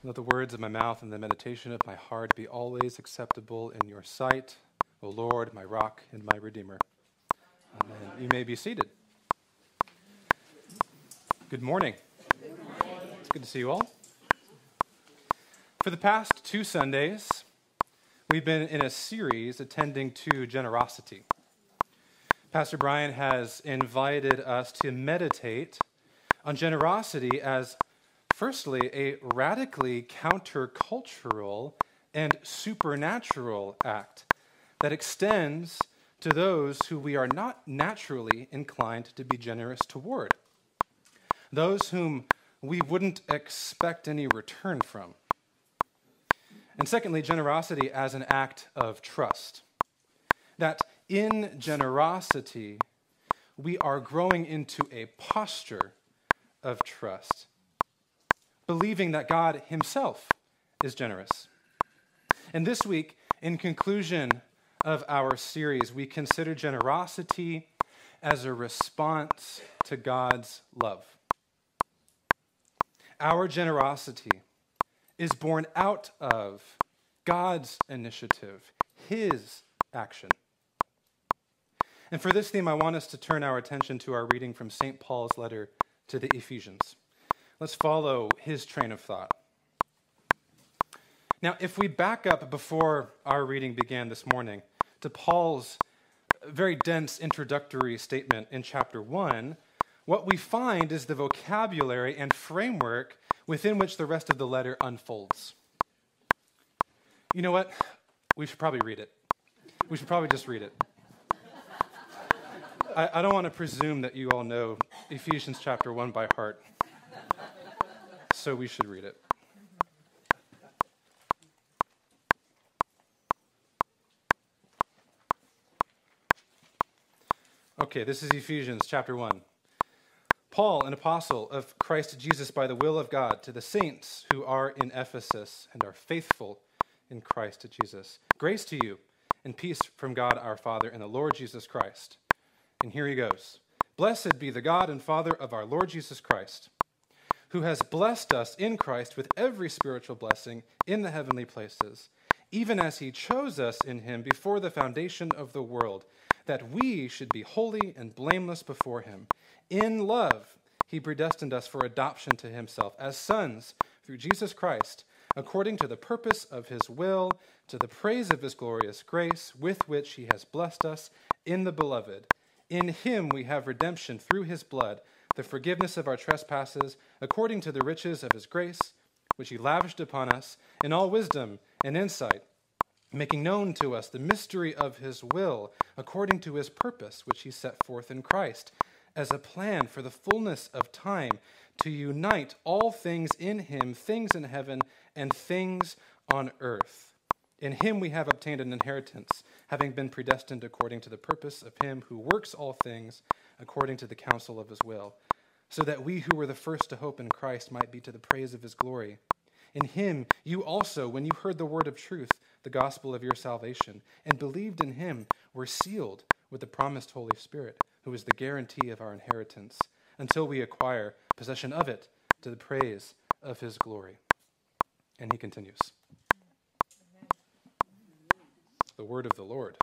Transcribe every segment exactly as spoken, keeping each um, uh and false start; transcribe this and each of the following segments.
Let the words of my mouth and the meditation of my heart be always acceptable in your sight, O Lord, my rock and my redeemer. Amen. You may be seated. Good morning. Good morning. It's good to see you all. For the past two Sundays, we've been in a series attending to generosity. Pastor Brian has invited us to meditate on generosity as, firstly, a radically countercultural and supernatural act that extends to those who we are not naturally inclined to be generous toward, those whom we wouldn't expect any return from. And secondly, generosity as an act of trust, that in generosity we are growing into a posture of trust, believing that God himself is generous. And this week, in conclusion of our series, we consider generosity as a response to God's love. Our generosity is born out of God's initiative, his action. And for this theme, I want us to turn our attention to our reading from Saint Paul's letter to the Ephesians. Let's follow his train of thought. Now, if we back up before our reading began this morning to Paul's very dense introductory statement in chapter one, what we find is the vocabulary and framework within which the rest of the letter unfolds. You know what? We should probably read it. We should probably just read it. I, I don't want to presume that you all know Ephesians chapter one by heart, so we should read it. Okay, this is Ephesians chapter one. Paul, an apostle of Christ Jesus by the will of God, to the saints who are in Ephesus and are faithful in Christ Jesus. Grace to you and peace from God our Father and the Lord Jesus Christ. And here he goes. Blessed be the God and Father of our Lord Jesus Christ, who has blessed us in Christ with every spiritual blessing in the heavenly places, even as he chose us in him before the foundation of the world, that we should be holy and blameless before him. In love, he predestined us for adoption to himself as sons through Jesus Christ, according to the purpose of his will, to the praise of his glorious grace, with which he has blessed us in the beloved. In him we have redemption through his blood, the forgiveness of our trespasses, according to the riches of his grace, which he lavished upon us in all wisdom and insight, making known to us the mystery of his will, according to his purpose, which he set forth in Christ, as a plan for the fullness of time, to unite all things in him, things in heaven and things on earth. In him we have obtained an inheritance, having been predestined according to the purpose of him who works all things according to the counsel of his will, so that we who were the first to hope in Christ might be to the praise of his glory. In him you also, when you heard the word of truth, the gospel of your salvation, and believed in him, were sealed with the promised Holy Spirit, who is the guarantee of our inheritance, until we acquire possession of it to the praise of his glory. And he continues. The word of the Lord.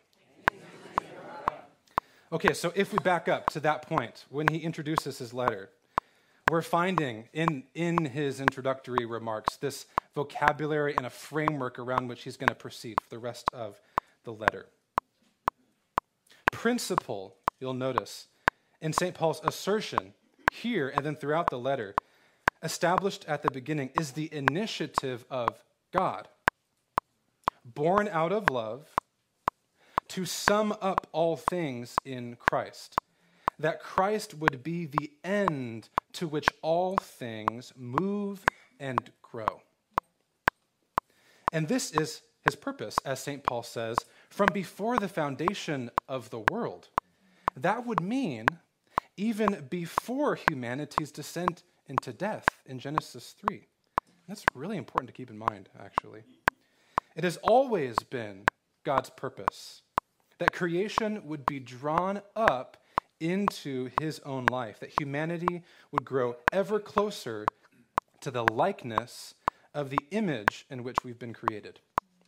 Okay, so if we back up to that point, when he introduces his letter, we're finding in, in his introductory remarks this vocabulary and a framework around which he's going to proceed for the rest of the letter. Principle, you'll notice, in Saint Paul's assertion here and then throughout the letter, established at the beginning, is the initiative of God, born out of love, to sum up all things in Christ, that Christ would be the end to which all things move and grow. And this is his purpose, as Saint Paul says, from before the foundation of the world. That would mean even before humanity's descent into death in Genesis three. That's really important to keep in mind, actually. It has always been God's purpose that creation would be drawn up into his own life, that humanity would grow ever closer to the likeness of the image in which we've been created.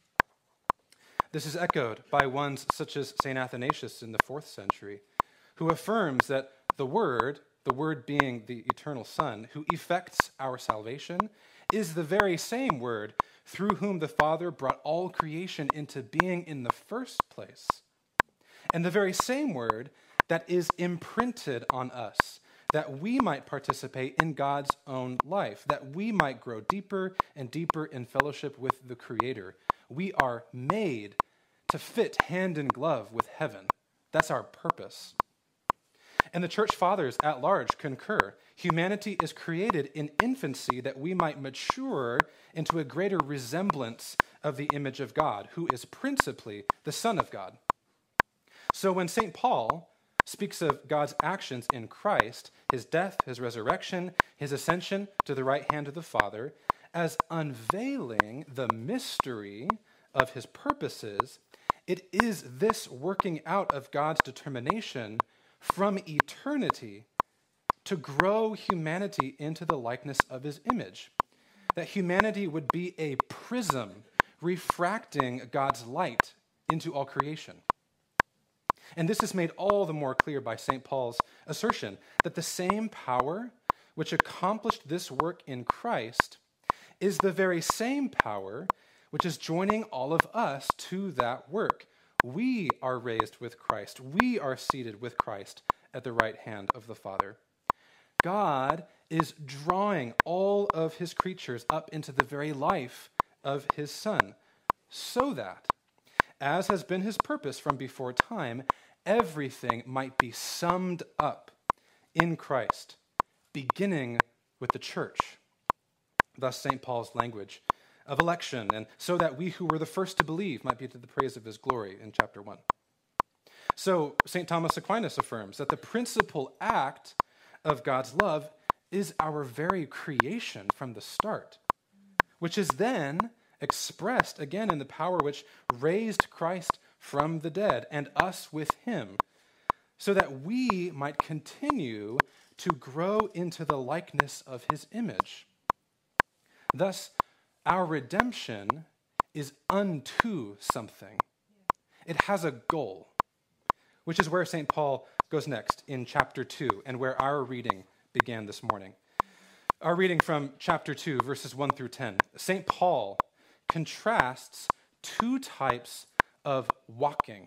This is echoed by ones such as Saint Athanasius in the fourth century, who affirms that the Word, the Word being the eternal Son, who effects our salvation, is the very same Word through whom the Father brought all creation into being in the first place, and the very same Word that is imprinted on us, that we might participate in God's own life, that we might grow deeper and deeper in fellowship with the Creator. We are made to fit hand in glove with heaven. That's our purpose. And the church fathers at large concur. Humanity is created in infancy that we might mature into a greater resemblance of the image of God, who is principally the Son of God. So when Saint Paul speaks of God's actions in Christ, his death, his resurrection, his ascension to the right hand of the Father, as unveiling the mystery of his purposes, it is this working out of God's determination from eternity to grow humanity into the likeness of his image, that humanity would be a prism refracting God's light into all creation. And this is made all the more clear by Saint Paul's assertion that the same power which accomplished this work in Christ is the very same power which is joining all of us to that work. We are raised with Christ. We are seated with Christ at the right hand of the Father. God is drawing all of his creatures up into the very life of his Son, so that, as has been his purpose from before time, everything might be summed up in Christ, beginning with the church. Thus Saint Paul's language of election, and so that we who were the first to believe might be to the praise of his glory in chapter one. So Saint Thomas Aquinas affirms that the principal act of God's love is our very creation from the start, which is then expressed again in the power which raised Christ from the dead and us with him, so that we might continue to grow into the likeness of his image. Thus, our redemption is unto something. It has a goal, which is where Saint Paul goes next in chapter two and where our reading began this morning. Our reading from chapter two, verses one through ten. Saint Paul contrasts two types of walking,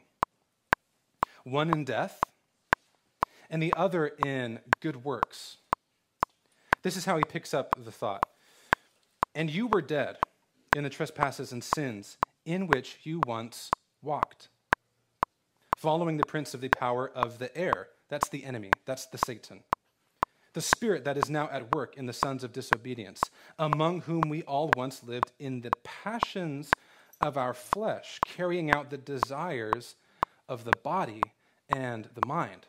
one in death and the other in good works. This is how he picks up the thought. And you were dead in the trespasses and sins in which you once walked, following the prince of the power of the air. That's the enemy. That's the Satan. The spirit that is now at work in the sons of disobedience, among whom we all once lived in the passions of our flesh, carrying out the desires of the body and the mind.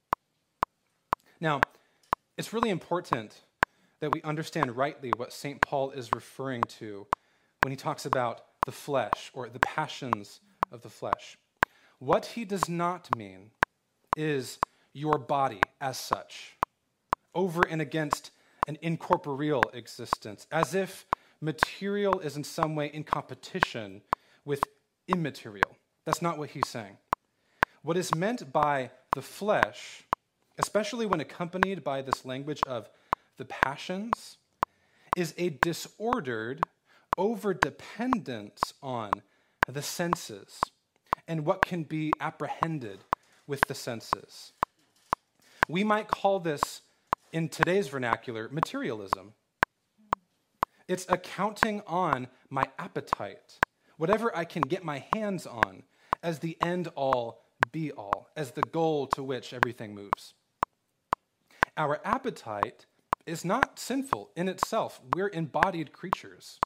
Now, it's really important that we understand rightly what Saint Paul is referring to when he talks about the flesh or the passions of the flesh. What he does not mean is your body as such, over and against an incorporeal existence, as if material is in some way in competition with immaterial. That's not what he's saying. What is meant by the flesh, especially when accompanied by this language of the passions, is a disordered overdependence on the senses and what can be apprehended with the senses. We might call this, in today's vernacular, materialism. It's a counting on my appetite, whatever I can get my hands on, as the end-all, be-all, as the goal to which everything moves. Our appetite is not sinful in itself. We're embodied creatures.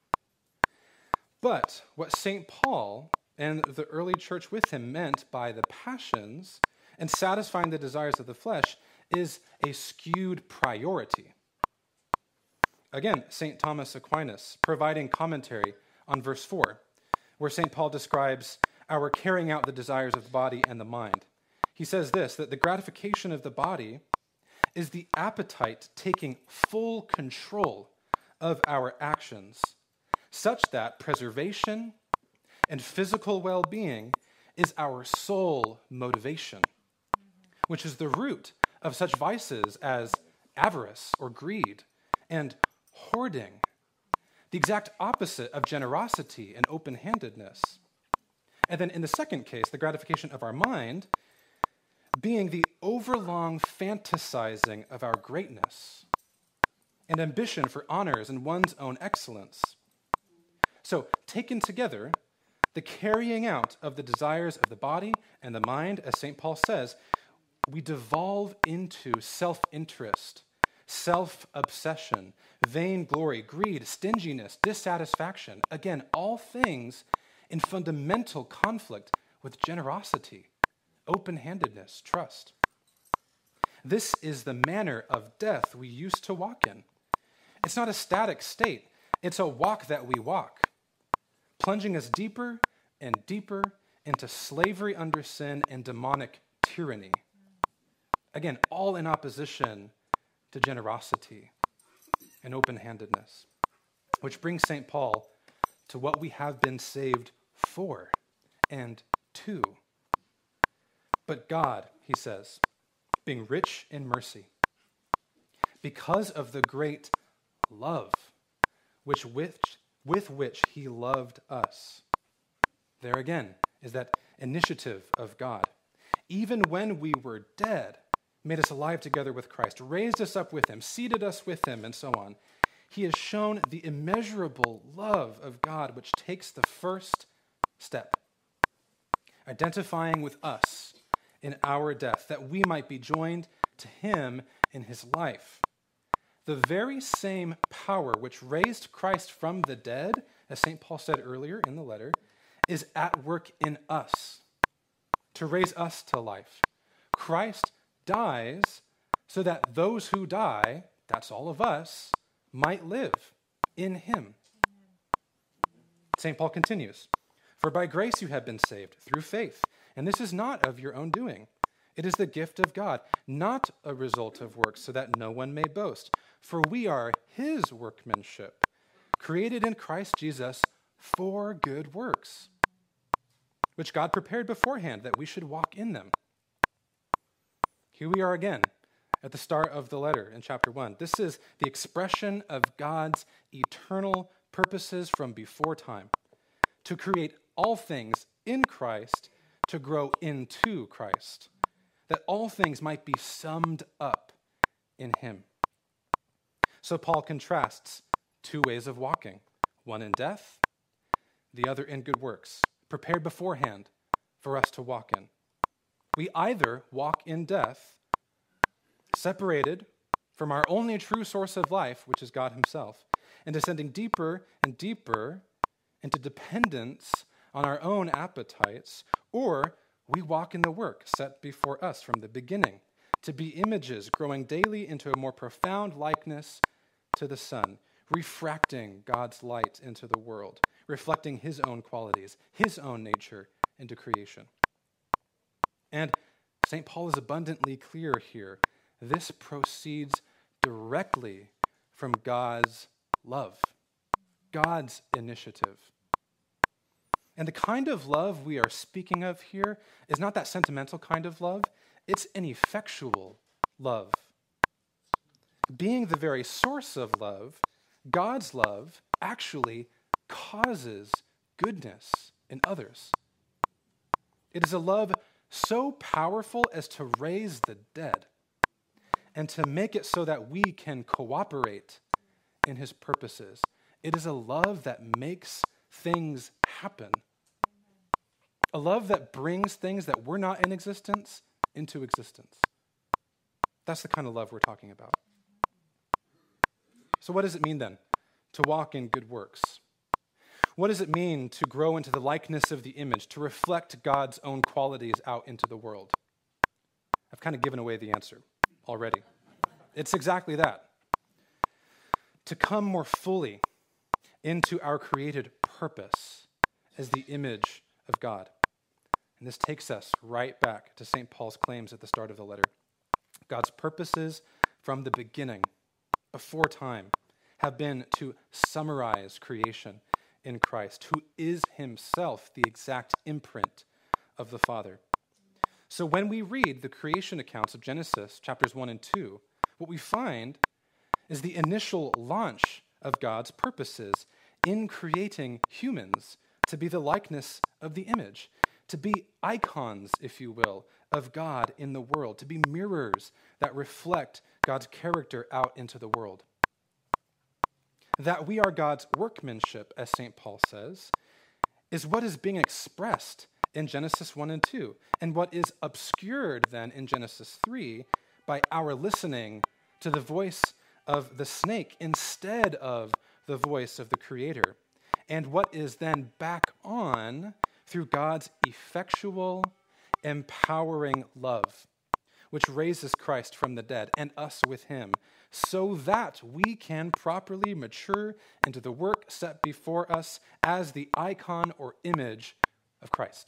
But what Saint Paul and the early church with him meant by the passions and satisfying the desires of the flesh is a skewed priority. Again, Saint Thomas Aquinas providing commentary on verse four, where Saint Paul describes our carrying out the desires of the body and the mind. He says this, that the gratification of the body is the appetite taking full control of our actions, such that preservation and physical well-being is our sole motivation, which is the root of such vices as avarice or greed and hoarding, the exact opposite of generosity and open-handedness. And then in the second case, the gratification of our mind being the overlong fantasizing of our greatness and ambition for honors and one's own excellence. So, taken together, the carrying out of the desires of the body and the mind, as Saint Paul says, we devolve into self-interest, self-obsession, vainglory, greed, stinginess, dissatisfaction. Again, all things in fundamental conflict with generosity, open-handedness, trust. This is the manner of death we used to walk in. It's not a static state. It's a walk that we walk, plunging us deeper and deeper into slavery under sin and demonic tyranny. Again, all in opposition to generosity and open-handedness, which brings Saint Paul to what we have been saved for and to. But God, he says, being rich in mercy, because of the great love which with, with which he loved us. There again is that initiative of God. Even when we were dead, made us alive together with Christ, raised us up with him, seated us with him, and so on. He has shown the immeasurable love of God, which takes the first step, identifying with us in our death, that we might be joined to him in his life. The very same power which raised Christ from the dead, as Saint Paul said earlier in the letter, is at work in us to raise us to life. Christ dies so that those who die, that's all of us, might live in him. Saint Paul continues, "For by grace you have been saved through faith, and this is not of your own doing. It is the gift of God, not a result of works, so that no one may boast. For we are his workmanship, created in Christ Jesus for good works, which God prepared beforehand that we should walk in them." Here we are again at the start of the letter in chapter one. This is the expression of God's eternal purposes from before time, to create all things in Christ, to grow into Christ, that all things might be summed up in him. So Paul contrasts two ways of walking, one in death, the other in good works, prepared beforehand for us to walk in. We either walk in death, separated from our only true source of life, which is God himself, and descending deeper and deeper into dependence on our own appetites, or we walk in the work set before us from the beginning, to be images growing daily into a more profound likeness to the Son, refracting God's light into the world, reflecting his own qualities, his own nature into creation. And Saint Paul is abundantly clear here. This proceeds directly from God's love, God's initiative. And the kind of love we are speaking of here is not that sentimental kind of love. It's an effectual love. Being the very source of love, God's love actually causes goodness in others. It is a love so powerful as to raise the dead and to make it so that we can cooperate in his purposes. It is a love that makes things happen. A love that brings things that were not in existence into existence. That's the kind of love we're talking about. So what does it mean then to walk in good works? What does it mean to grow into the likeness of the image, to reflect God's own qualities out into the world? I've kind of given away the answer already. It's exactly that. To come more fully into our created purpose as the image of God. And this takes us right back to Saint Paul's claims at the start of the letter. God's purposes from the beginning, before time, have been to summarize creation, in Christ, who is himself the exact imprint of the Father. So when we read the creation accounts of Genesis chapters one and two, what we find is the initial launch of God's purposes in creating humans to be the likeness of the image, to be icons, if you will, of God in the world, to be mirrors that reflect God's character out into the world. That we are God's workmanship, as Saint Paul says, is what is being expressed in Genesis one and two, and what is obscured then in Genesis three by our listening to the voice of the snake instead of the voice of the Creator, and what is then back on through God's effectual, empowering love, which raises Christ from the dead and us with him, so that we can properly mature into the work set before us as the icon or image of Christ.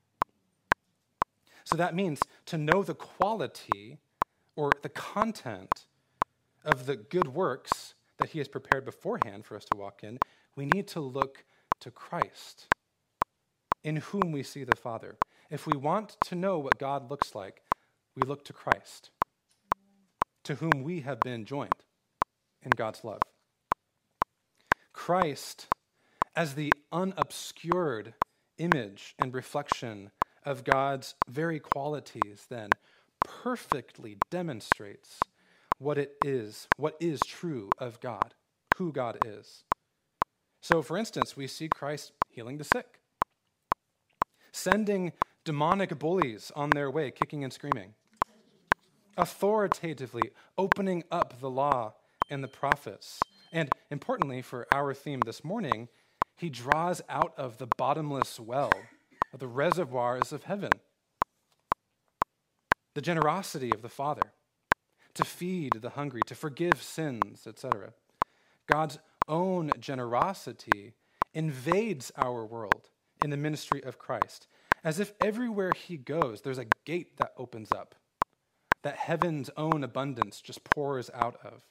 So that means to know the quality or the content of the good works that he has prepared beforehand for us to walk in, we need to look to Christ, in whom we see the Father. If we want to know what God looks like, we look to Christ, to whom we have been joined in God's love. Christ, as the unobscured image and reflection of God's very qualities, then perfectly demonstrates what it is, what is true of God, who God is. So, for instance, we see Christ healing the sick, sending demonic bullies on their way, kicking and screaming, authoritatively opening up the law and the prophets. And importantly, for our theme this morning, he draws out of the bottomless well of the reservoirs of heaven the generosity of the Father to feed the hungry, to forgive sins, et cetera. God's own generosity invades our world in the ministry of Christ, as if everywhere he goes, there's a gate that opens up, that heaven's own abundance just pours out of.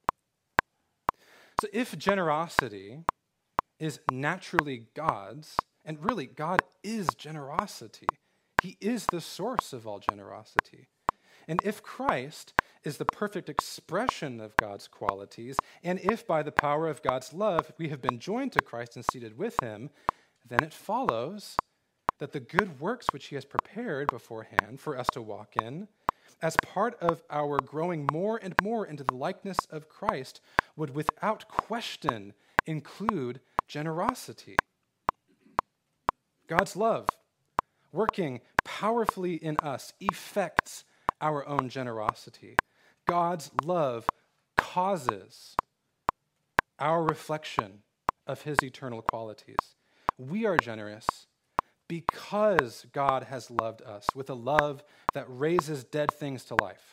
So if generosity is naturally God's, and really God is generosity, he is the source of all generosity. And if Christ is the perfect expression of God's qualities, and if by the power of God's love we have been joined to Christ and seated with him, then it follows that the good works which he has prepared beforehand for us to walk in, as part of our growing more and more into the likeness of Christ, would without question include generosity. God's love, working powerfully in us, effects our own generosity. God's love causes our reflection of his eternal qualities. We are generous because God has loved us with a love that raises dead things to life.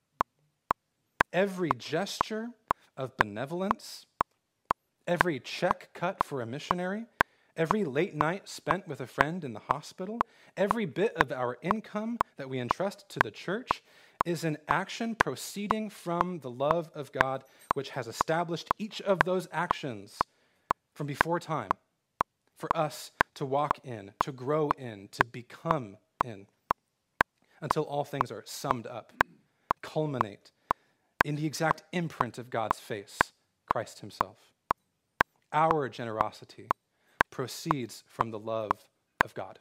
Every gesture of benevolence, every check cut for a missionary, every late night spent with a friend in the hospital, every bit of our income that we entrust to the church is an action proceeding from the love of God, which has established each of those actions from before time for us to walk in, to grow in, to become in, until all things are summed up, culminate in the exact imprint of God's face, Christ himself. Our generosity proceeds from the love of God.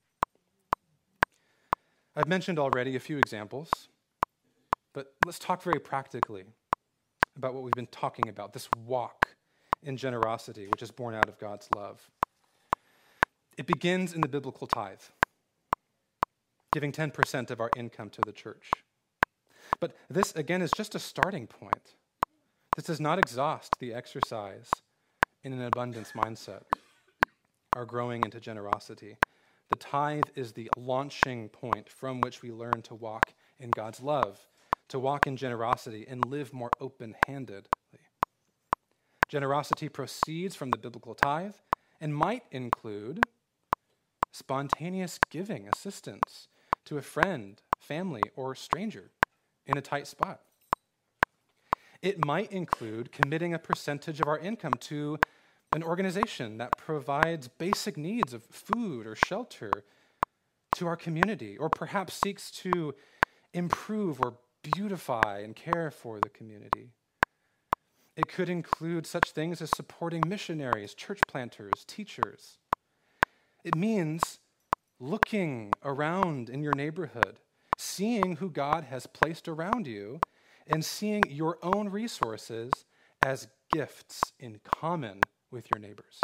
I've mentioned already a few examples, but let's talk very practically about what we've been talking about, this walk in generosity, which is born out of God's love. It begins in the biblical tithe, giving ten percent of our income to the church. But this, again, is just a starting point. This does not exhaust the exercise in an abundance mindset, our growing into generosity. The tithe is the launching point from which we learn to walk in God's love, to walk in generosity and live more open-handedly. Generosity proceeds from the biblical tithe and might include spontaneous giving assistance to a friend, family, or stranger in a tight spot. It might include committing a percentage of our income to an organization that provides basic needs of food or shelter to our community, or perhaps seeks to improve or beautify and care for the community. It could include such things as supporting missionaries, church planters, teachers. It means looking around in your neighborhood, seeing who God has placed around you, and seeing your own resources as gifts in common with your neighbors.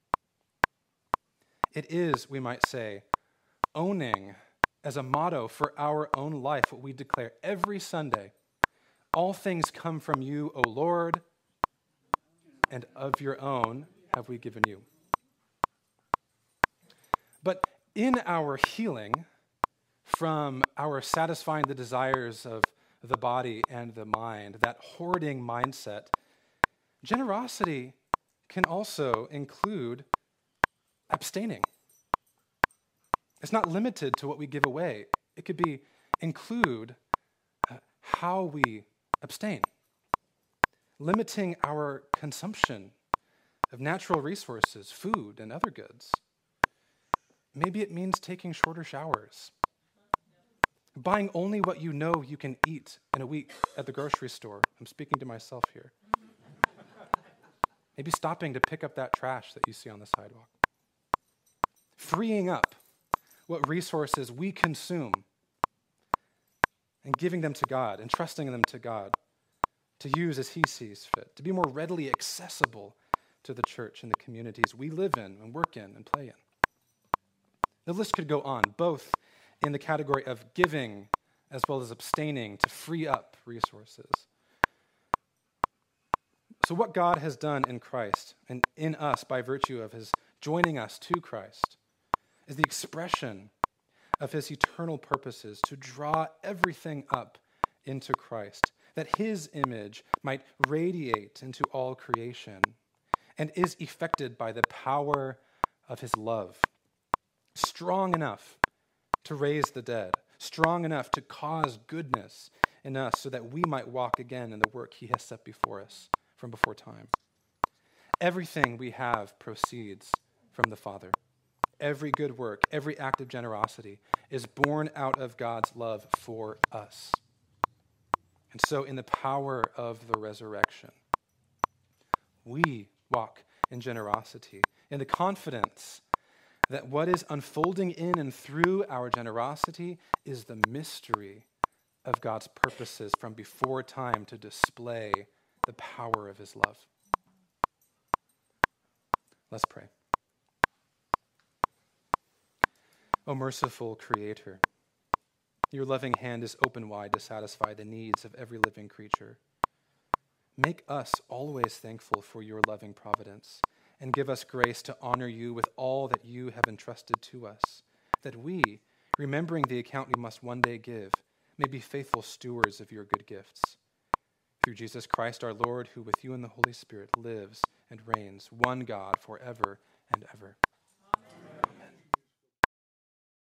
It is, we might say, owning as a motto for our own life what we declare every Sunday. All things come from you, O Lord, and of your own have we given you. But in our healing from our satisfying the desires of the body and the mind, that hoarding mindset, generosity can also include abstaining. It's not limited to what we give away. It could be include uh, how we abstain, limiting our consumption of natural resources, food, and other goods. Maybe it means taking shorter showers, buying only what you know you can eat in a week at the grocery store. I'm speaking to myself here. Maybe stopping to pick up that trash that you see on the sidewalk. Freeing up what resources we consume and giving them to God, entrusting them to God to use as he sees fit, to be more readily accessible to the church and the communities we live in and work in and play in. The list could go on, both in the category of giving as well as abstaining to free up resources. So what God has done in Christ and in us by virtue of his joining us to Christ is the expression of his eternal purposes to draw everything up into Christ, that his image might radiate into all creation, and is effected by the power of his love, strong enough to raise the dead, strong enough to cause goodness in us so that we might walk again in the work he has set before us from before time. Everything we have proceeds from the Father. Every good work, every act of generosity is born out of God's love for us. And so in the power of the resurrection, we walk in generosity, in the confidence that what is unfolding in and through our generosity is the mystery of God's purposes from before time to display the power of his love. Let's pray. O merciful Creator, your loving hand is open wide to satisfy the needs of every living creature. Make us always thankful for your loving providence, and give us grace to honor you with all that you have entrusted to us, that we, remembering the account we must one day give, may be faithful stewards of your good gifts. Through Jesus Christ our Lord, who with you and the Holy Spirit lives and reigns, one God forever and ever.